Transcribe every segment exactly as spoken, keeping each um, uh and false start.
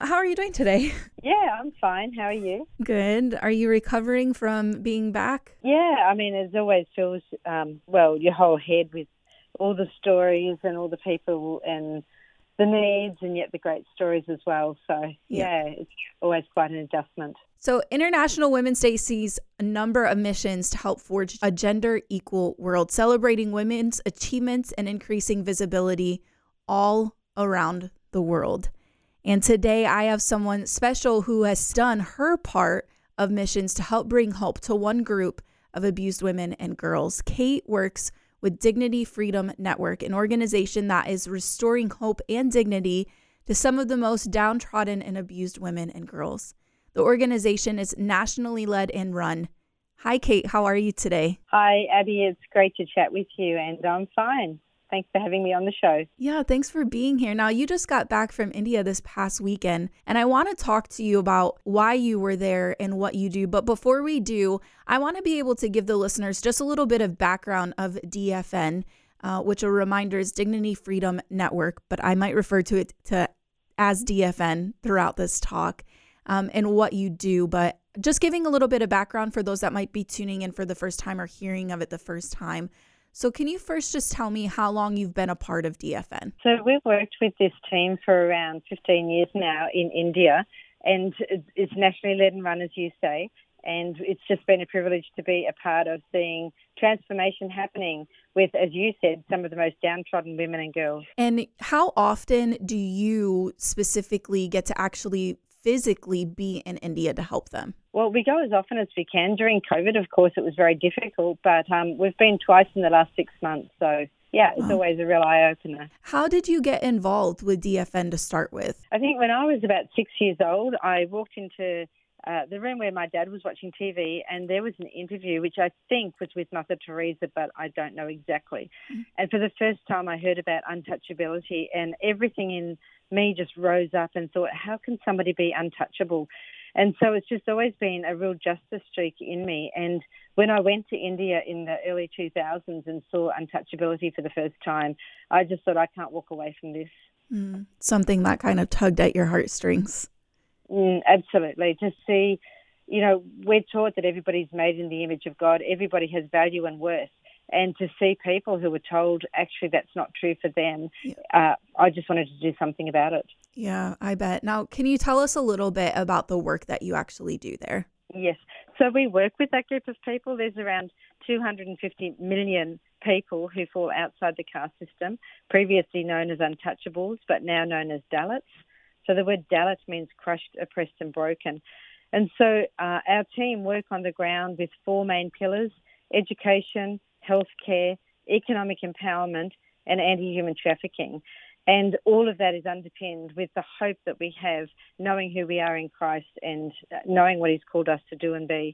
how are you doing today? Yeah, I'm fine. How are you? Good. Are you recovering from being back? Yeah, I mean, it always fills, um, well, your whole head with all the stories and all the people and the needs and yet the great stories as well. So, yeah, yeah it's always quite an adjustment. So International Women's Day sees a number of missions to help forge a gender-equal world, celebrating women's achievements and increasing visibility all around the world. And today I have someone special who has done her part of missions to help bring hope to one group of abused women and girls. Kate works with Dignity Freedom Network, an organization that is restoring hope and dignity to some of the most downtrodden and abused women and girls. The organization is nationally led and run. Hi, Kate. How are you today? Hi, Abby. It's great to chat with you, and I'm fine. Thanks for having me on the show. Yeah, thanks for being here. Now, you just got back from India this past weekend, and I want to talk to you about why you were there and what you do. But before we do, I want to be able to give the listeners just a little bit of background of D F N, uh, which a reminder is Dignity Freedom Network, but I might refer to it to as D F N throughout this talk, um, and what you do. But just giving a little bit of background for those that might be tuning in for the first time or hearing of it the first time. So can you first just tell me how long you've been a part of D F N? So we've worked with this team for around fifteen years now in India, and it's nationally led and run, as you say, and it's just been a privilege to be a part of seeing transformation happening with, as you said, some of the most downtrodden women and girls. And how often do you specifically get to actually physically be in India to help them? Well, we go as often as we can. During COVID, of course, it was very difficult, but um, we've been twice in the last six months. So, yeah, it's wow. always a real eye-opener. How did you get involved with D F N to start with? I think when I was about six years old, I walked into uh, the room where my dad was watching T V, and there was an interview, which I think was with Mother Teresa, but I don't know exactly. Mm-hmm. And for the first time, I heard about untouchability, and everything in me just rose up and thought, how can somebody be untouchable? And so it's just always been a real justice streak in me. And when I went to India in the early two thousands and saw untouchability for the first time, I just thought, I can't walk away from this. Mm, something that kind of tugged at your heartstrings. Mm, absolutely. To see, you know, we're taught that everybody's made in the image of God. Everybody has value and worth. And to see people who were told actually that's not true for them, yeah. uh, I just wanted to do something about it. Yeah, I bet. Now, can you tell us a little bit about the work that you actually do there? Yes. So we work with that group of people. There's around two hundred fifty million people who fall outside the caste system, previously known as untouchables, but now known as Dalits. So the word Dalit means crushed, oppressed and broken. And so uh, our team work on the ground with four main pillars: education, healthcare, economic empowerment, and anti-human trafficking. And all of that is underpinned with the hope that we have, knowing who we are in Christ and knowing what He's called us to do and be.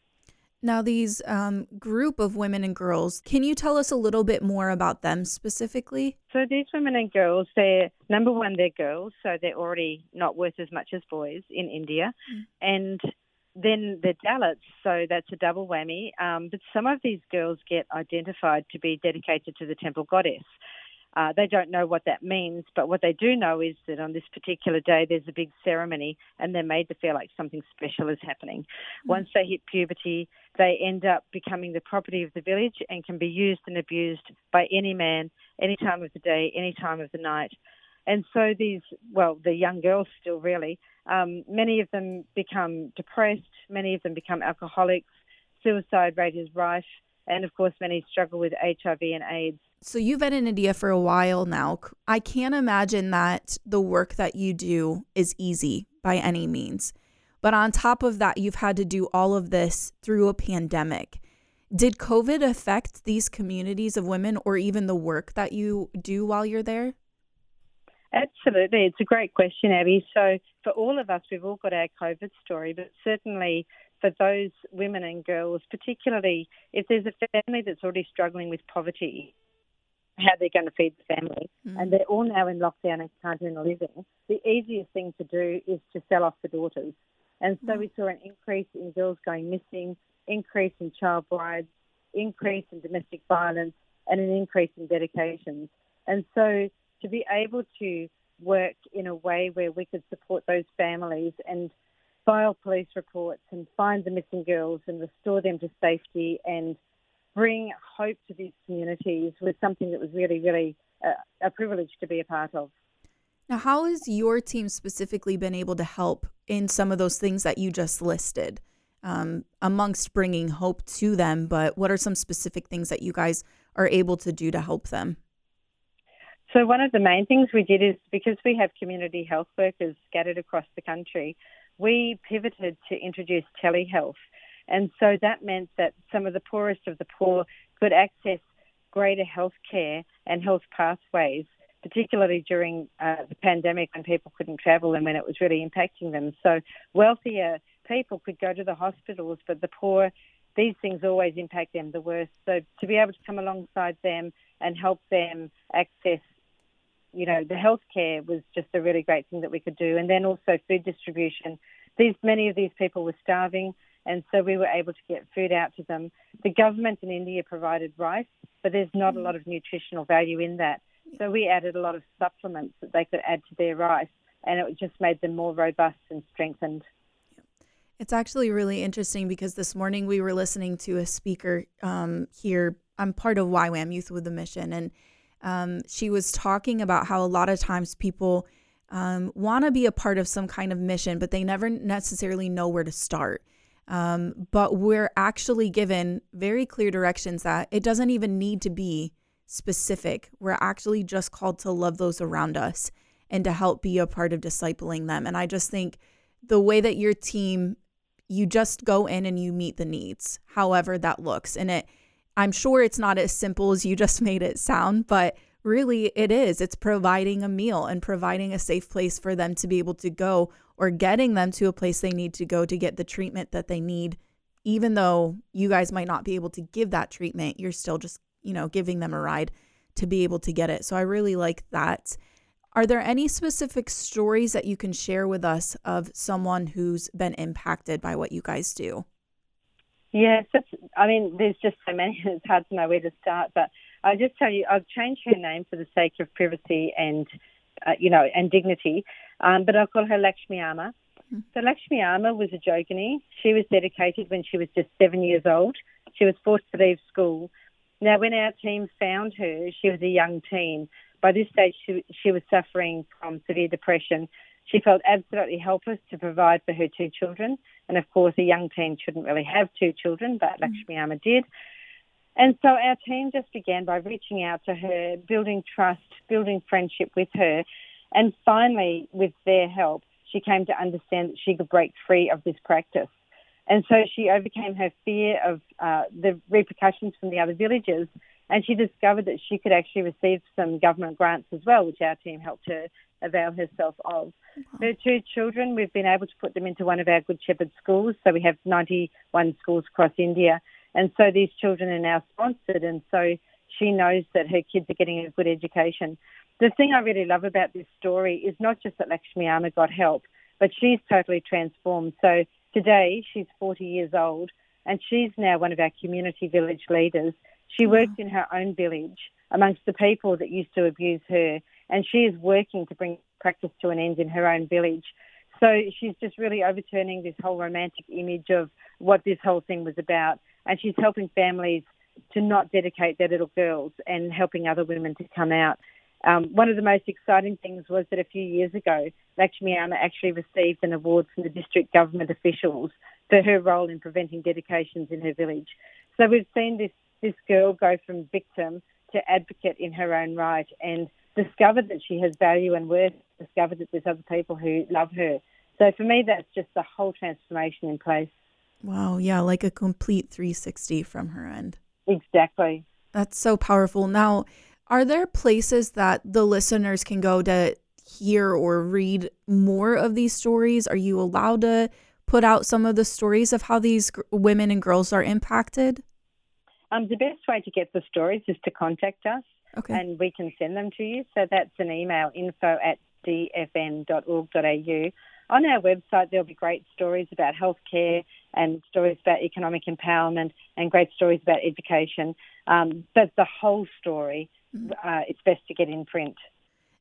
Now, these um, group of women and girls, can you tell us a little bit more about them specifically? So these women and girls, they're, number one, they're girls, so they're already not worth as much as boys in India. Mm. And then the Dalits, so that's a double whammy. Um, but some of these girls get identified to be dedicated to the temple goddess. Uh, they don't know what that means, but what they do know is that on this particular day there's a big ceremony and they're made to feel like something special is happening. Mm-hmm. Once they hit puberty, they end up becoming the property of the village and can be used and abused by any man, any time of the day, any time of the night. And so these, well, the young girls still really, um, many of them become depressed, many of them become alcoholics, suicide rate is rife, and of course many struggle with H I V and AIDS. So you've been in India for a while now. I can't imagine that the work that you do is easy by any means. But on top of that, you've had to do all of this through a pandemic. Did COVID affect these communities of women or even the work that you do while you're there? Absolutely. It's a great question, Abby. So for all of us, we've all got our COVID story, but certainly for those women and girls, particularly if there's a family that's already struggling with poverty, how they're going to feed the family, mm. and they're all now in lockdown and can't earn a living, the easiest thing to do is to sell off the daughters. And so mm. we saw an increase in girls going missing, increase in child brides, increase in domestic violence, and an increase in dedications. And so to be able to work in a way where we could support those families and file police reports and find the missing girls and restore them to safety and bring hope to these communities was something that was really, really a, a privilege to be a part of. Now, how has your team specifically been able to help in some of those things that you just listed, um, amongst bringing hope to them? But what are some specific things that you guys are able to do to help them? So one of the main things we did is, because we have community health workers scattered across the country, we pivoted to introduce telehealth. And so that meant that some of the poorest of the poor could access greater health care and health pathways, particularly during uh, the pandemic when people couldn't travel and when it was really impacting them. So wealthier people could go to the hospitals, but the poor, these things always impact them the worst. So to be able to come alongside them and help them access, you know, the healthcare was just a really great thing that we could do. And then also food distribution. These many of these people were starving, and so we were able to get food out to them. The government in India provided rice, but there's not a lot of nutritional value in that. So we added a lot of supplements that they could add to their rice, and it just made them more robust and strengthened. It's actually really interesting because this morning we were listening to a speaker um, here. I'm part of Y WAM, Youth with a Mission, and um, she was talking about how a lot of times people um, want to be a part of some kind of mission, but they never necessarily know where to start. Um, but we're actually given very clear directions that it doesn't even need to be specific. We're actually just called to love those around us and to help be a part of discipling them. And I just think the way that your team, you just go in and you meet the needs, however that looks. And it, I'm sure it's not as simple as you just made it sound, but really it is. It's providing a meal and providing a safe place for them to be able to go, or getting them to a place they need to go to get the treatment that they need. Even though you guys might not be able to give that treatment, you're still just, you know, giving them a ride to be able to get it. So I really like that. Are there any specific stories that you can share with us of someone who's been impacted by what you guys do? Yes, that's, I mean, there's just so many. It's hard to know where to start. But I'll just tell you, I've changed her name for the sake of privacy and, uh, you know, and dignity. Um, but I'll call her Lakshmi Amma. Mm-hmm. So Lakshmi Amma was a Jogini. She was dedicated when she was just seven years old. She was forced to leave school. Now, when our team found her, she was a young teen. By this stage, she, she was suffering from severe depression. She felt absolutely helpless to provide for her two children. And, of course, a young teen shouldn't really have two children, but mm-hmm. Lakshmi Amma did. And so our team just began by reaching out to her, building trust, building friendship with her. And finally, with their help, she came to understand that she could break free of this practice. And so she overcame her fear of uh, the repercussions from the other villagers, and she discovered that she could actually receive some government grants as well, which our team helped her avail herself of. Wow. Her two children, we've been able to put them into one of our Good Shepherd schools. So we have ninety-one schools across India. And so these children are now sponsored, and so she knows that her kids are getting a good education. The thing I really love about this story is not just that Lakshmi Amma got help, but she's totally transformed. So today she's forty years old, and she's now one of our community village leaders. She wow. works in her own village amongst the people that used to abuse her, and she is working to bring practice to an end in her own village. So she's just really overturning this whole romantic image of what this whole thing was about, and she's helping families to not dedicate their little girls and helping other women to come out. Um, one of the most exciting things was that a few years ago, Lakshmi Amma actually received an award from the district government officials for her role in preventing dedications in her village. So we've seen this, this girl go from victim to advocate in her own right, and discovered that she has value and worth, discovered that there's other people who love her. So for me, that's just the whole transformation in place. Wow, yeah, like a complete three sixty from her end. Exactly. That's so powerful. Now, are there places that the listeners can go to hear or read more of these stories? Are you allowed to put out some of the stories of how these g- women and girls are impacted? Um, the best way to get the stories is to contact us, okay. and we can send them to you. So that's an email, info at d f n dot org dot a u. On our website, there'll be great stories about healthcare and stories about economic empowerment and great stories about education. Um, but the whole story, uh, it's best to get in print.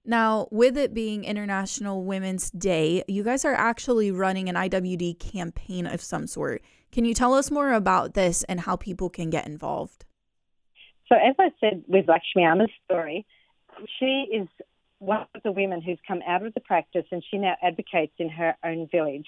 Now, with it being International Women's Day, you guys are actually running an I W D campaign of some sort. Can you tell us more about this and how people can get involved? So as I said with Lakshmi Amma's story, she is one of the women who's come out of the practice and she now advocates in her own village.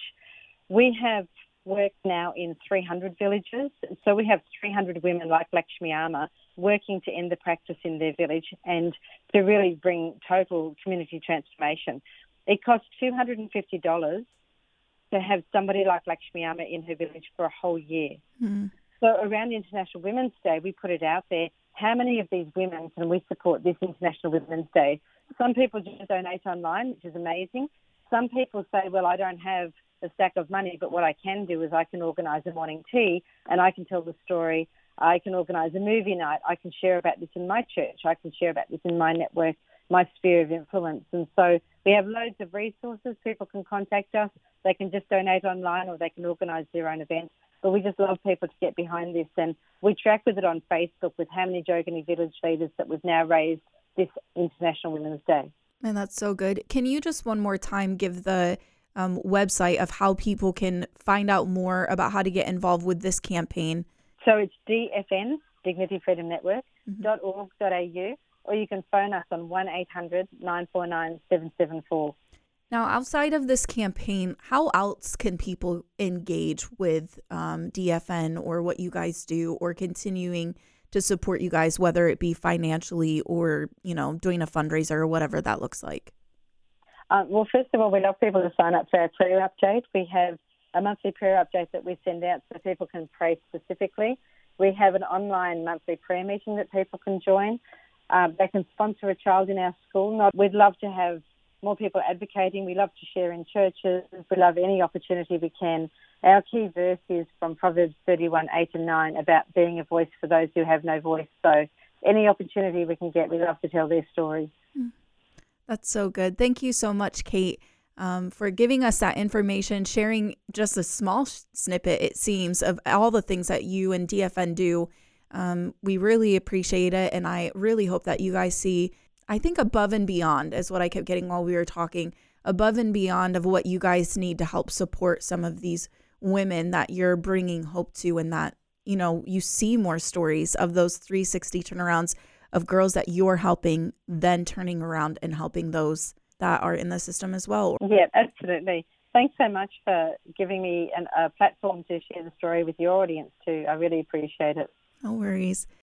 We have worked now in three hundred villages, so we have three hundred women like Lakshmi Amma working to end the practice in their village and to really bring total community transformation. It costs two hundred fifty dollars to have somebody like Lakshmi Amma in her village for a whole year. Mm. So around International Women's Day, we put it out there, how many of these women can we support this International Women's Day? Some people just donate online, which is amazing. Some people say, well, I don't have a stack of money, but what I can do is I can organise a morning tea and I can tell the story. I can organise a movie night. I can share about this in my church. I can share about this in my network, my sphere of influence. And so we have loads of resources. People can contact us. They can just donate online or they can organise their own event. But we just love people to get behind this. And we track with it on Facebook with how many Jogani village leaders that we've now raised this International Women's Day. And that's so good. Can you just one more time give the um, website of how people can find out more about how to get involved with this campaign? So it's D F N, Dignity Freedom Network, mm-hmm. dot org dot a u, or you can phone us on one eight hundred nine four nine seven seven four. Now, outside of this campaign, how else can people engage with um, D F N or what you guys do or continuing to support you guys, whether it be financially or, you know, doing a fundraiser or whatever that looks like? Um, well, first of all, we love people to sign up for our prayer update. We have a monthly prayer update that we send out so people can pray specifically. We have an online monthly prayer meeting that people can join. Um, they can sponsor a child in our school. Not, we'd love to have more people advocating. We love to share in churches. We love any opportunity we can. Our key verse is from Proverbs thirty-one, eight and nine about being a voice for those who have no voice. So any opportunity we can get, we love to tell their stories. That's so good. Thank you so much, Kate, um, for giving us that information, sharing just a small snippet, it seems, of all the things that you and D F N do. Um, we really appreciate it, and I really hope that you guys see, I think above and beyond is what I kept getting while we were talking, above and beyond of what you guys need to help support some of these women that you're bringing hope to, and that, you know, you see more stories of those three sixty turnarounds of girls that you're helping, then turning around and helping those that are in the system as well. Yeah, absolutely. Thanks so much for giving me an, a platform to share the story with your audience too. I really appreciate it. No worries.